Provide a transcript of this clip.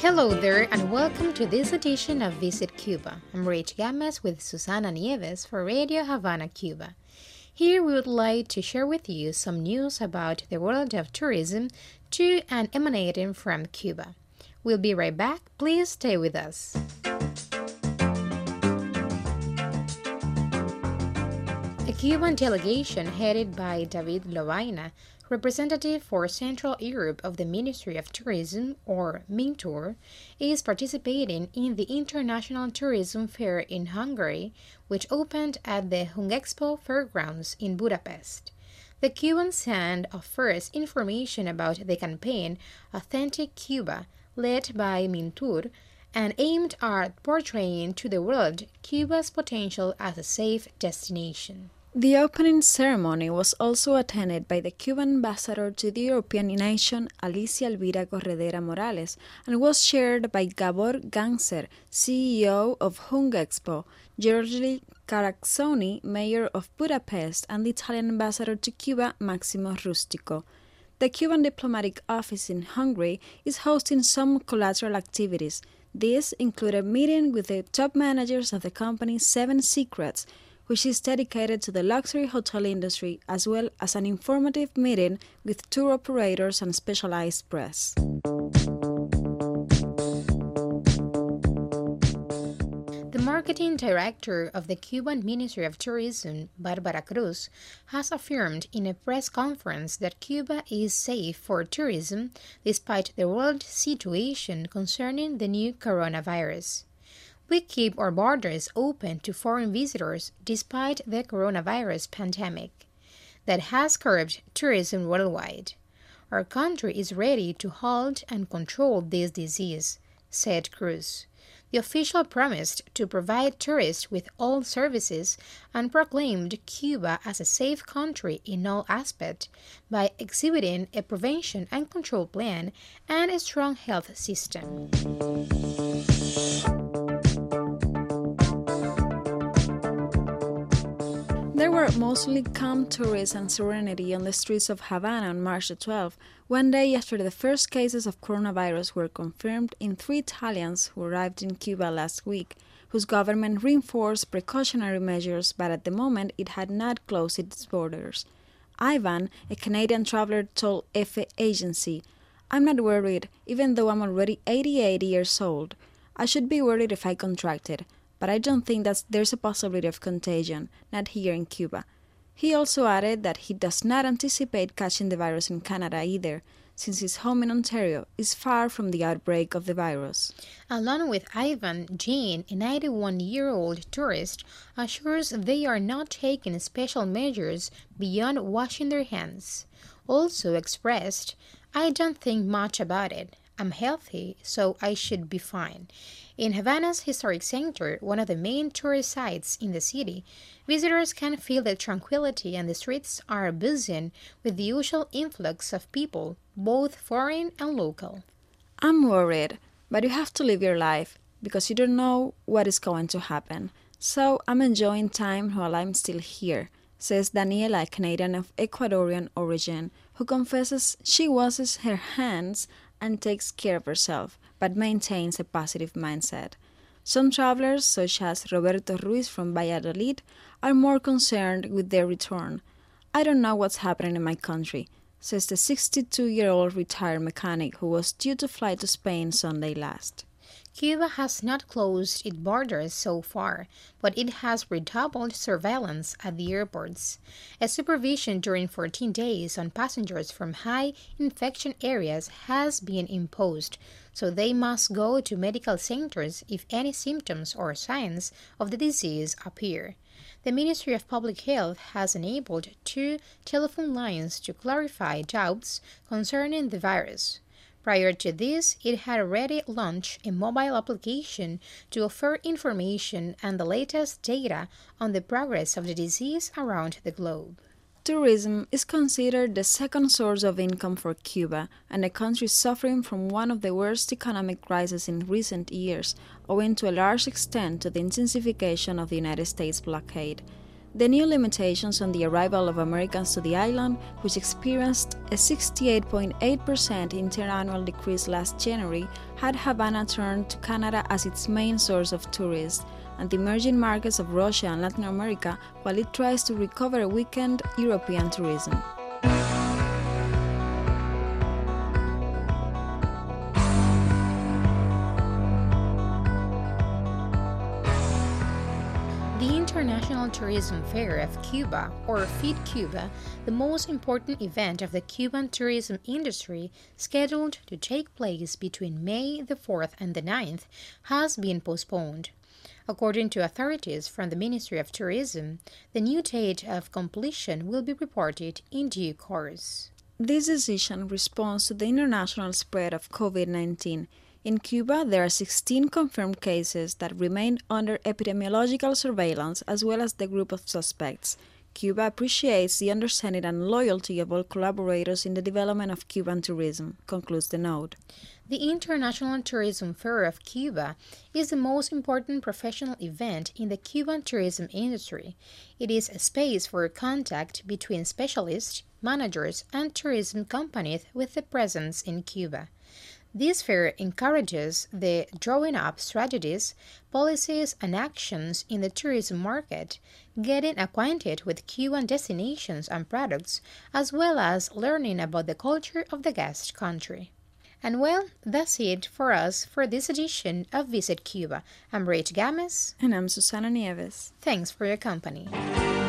Hello there, and welcome to this edition of Visit Cuba. I'm Rach Gamas with Susana Nieves for Radio Havana, Cuba. Here we would like to share with you some news about the world of tourism to and emanating from Cuba. We'll be right back. Please stay with us. A Cuban delegation headed by David Lovaina, representative for Central Europe of the Ministry of Tourism, or MINTUR, is participating in the International Tourism Fair in Hungary, which opened at the Hungexpo Fairgrounds in Budapest. The Cuban Stand offers information about the campaign Authentic Cuba, led by MINTUR, and aimed at portraying to the world Cuba's potential as a safe destination. The opening ceremony was also attended by the Cuban ambassador to the European nation, Alicia Elvira Corredera Morales, and was chaired by Gabor Gáncszer, CEO of Hungexpo, Georgi Caraxoni, mayor of Budapest, and the Italian ambassador to Cuba, Maximo Rustico. The Cuban diplomatic office in Hungary is hosting some collateral activities. This included a meeting with the top managers of the company Seven Secrets, which is dedicated to the luxury hotel industry, as well as an informative meeting with tour operators and specialized press. The marketing director of the Cuban Ministry of Tourism, Barbara Cruz, has affirmed in a press conference that Cuba is safe for tourism despite the world situation concerning the new coronavirus. We keep our borders open to foreign visitors despite the coronavirus pandemic that has curbed tourism worldwide. Our country is ready to halt and control this disease, said Cruz. The official promised to provide tourists with all services and proclaimed Cuba as a safe country in all aspects by exhibiting a prevention and control plan and a strong health system. There were mostly calm tourists and serenity on the streets of Havana on March 12, one day after the first cases of coronavirus were confirmed in 3 Italians who arrived in Cuba last week, whose government reinforced precautionary measures, but at the moment it had not closed its borders. Ivan, a Canadian traveler, told EFE agency, "I'm not worried, even though I'm already 88 years old. I should be worried if I contracted, but I don't think that there's a possibility of contagion, not here in Cuba." He also added that he does not anticipate catching the virus in Canada either, since his home in Ontario is far from the outbreak of the virus. Along with Ivan, Jane, a 91-year-old tourist, assures they are not taking special measures beyond washing their hands. Also expressed, "I don't think much about it. I'm healthy, so I should be fine." In Havana's historic center, one of the main tourist sites in the city, visitors can feel the tranquility and the streets are buzzing with the usual influx of people, both foreign and local. "I'm worried, but you have to live your life because you don't know what is going to happen. So I'm enjoying time while I'm still here," says Daniela, a Canadian of Ecuadorian origin, who confesses she washes her hands and takes care of herself, but maintains a positive mindset. Some travelers, such as Roberto Ruiz from Valladolid, are more concerned with their return. "I don't know what's happening in my country," says the 62-year-old retired mechanic who was due to fly to Spain Sunday last. Cuba has not closed its borders so far, but it has redoubled surveillance at the airports. A supervision during 14 days on passengers from high infection areas has been imposed, so they must go to medical centers if any symptoms or signs of the disease appear. The Ministry of Public Health has enabled 2 telephone lines to clarify doubts concerning the virus. Prior to this, it had already launched a mobile application to offer information and the latest data on the progress of the disease around the globe. Tourism is considered the second source of income for Cuba, and the country is suffering from one of the worst economic crises in recent years, owing to a large extent to the intensification of the United States blockade. the new limitations on the arrival of Americans to the island, which experienced a 68.8% interannual decrease last January, had Havana turn to Canada as its main source of tourists, and the emerging markets of Russia and Latin America, while it tries to recover weakened European tourism. The International Tourism Fair of Cuba, or FIT-Cuba, the most important event of the Cuban tourism industry, scheduled to take place between May the 4th and the 9th, has been postponed. According to authorities from the Ministry of Tourism, the new date of completion will be reported in due course. This decision responds to the international spread of COVID-19. In Cuba, there are 16 confirmed cases that remain under epidemiological surveillance, as well as the group of suspects. Cuba appreciates the understanding and loyalty of all collaborators in the development of Cuban tourism, concludes the note. The International Tourism Fair of Cuba is the most important professional event in the Cuban tourism industry. It is a space for contact between specialists, managers, and tourism companies with a presence in Cuba. This fair encourages the drawing up strategies, policies, and actions in the tourism market, getting acquainted with Cuban destinations and products, as well as learning about the culture of the guest country. And well, that's it for us for this edition of Visit Cuba. I'm Rach Games. And I'm Susana Nieves. Thanks for your company.